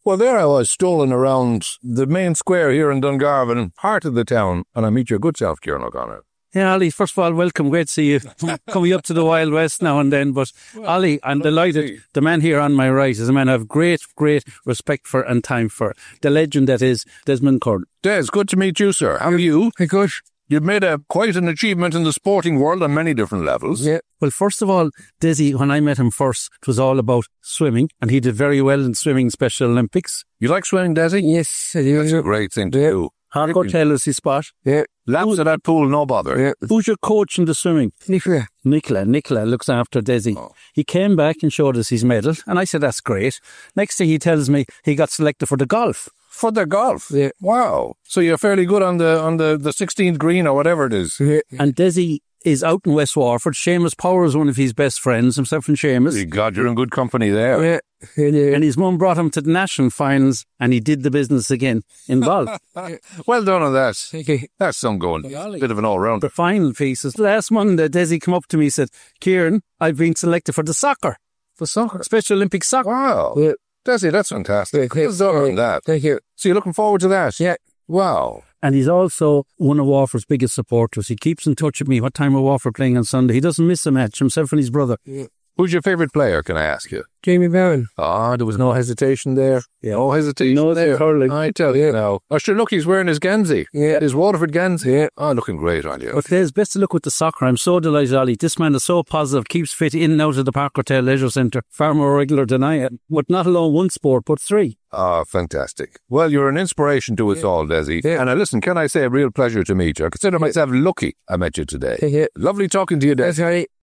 Well, there I was, strolling around the main square here in Dungarvan, heart of the town, and I meet your good self, Kieran O'Connor. Yeah, Ollie, first of all, welcome. Great to see you. Coming up to the Wild West now and then. But, Ollie, I'm delighted. The man here on my right is a man I have great respect for and time for. The legend that is Desmond Curran. Des, good to meet you, sir. How are you? Hey, good. You've made quite an achievement in the sporting world on many different levels. Yeah. Well, first of all, Desi, when I met him first, it was all about swimming, and he did very well in swimming Special Olympics. You like swimming, Desi? Yes, I do. That's a great thing to do. Hardcore tell us his spot. Yeah. Laps of that pool, no bother. Yeah. Who's your coach in the swimming? Nicola. Nicola looks after Desi. Oh. He came back and showed us his medal, and I said, that's great. Next thing he tells me, he got selected for the golf. For the golf? Yeah. Wow. So you're fairly good on the 16th green or whatever it is. Yeah. And Desi is out in West Waterford. Seamus Power is one of his best friends, himself and Seamus. God, you're in good company there. Yeah. And his mum brought him to the national finals, and he did the business again in golf. Well done on that. Thank you. That's some going. Bit of an all-rounder. The final piece is last Monday, Desi came up to me and said, Kieran, I've been selected for the soccer. For soccer? Special Olympic soccer. Wow. Yeah. Desi, that's fantastic. Yeah. Well done on that. Thank you. So you're looking forward to that? Yeah. Wow. And he's also one of Waterford's biggest supporters. He keeps in touch with me. What time are Waterford playing on Sunday? He doesn't miss a match, himself and his brother. Yeah. Who's your favourite player, can I ask you? Jamie Barron. Ah, there was no hesitation there. Yeah. No hesitation No, there. hurling. I tell you now. Oh, sure, look, he's wearing his Ganzi. Yeah. His Waterford Ganzi. Yeah. Oh, looking great on you. But there's best of luck with the soccer. I'm so delighted, Ollie. This man is so positive, keeps fit in and out of the Park Hotel Leisure Centre, far more regular than I am. But not alone one sport, but three. Ah, fantastic. Well, you're an inspiration to us all, Desi. Yeah. And listen, can I say a real pleasure to meet you? I consider myself lucky I met you today. Yeah. Lovely talking to you, Desi. That's right.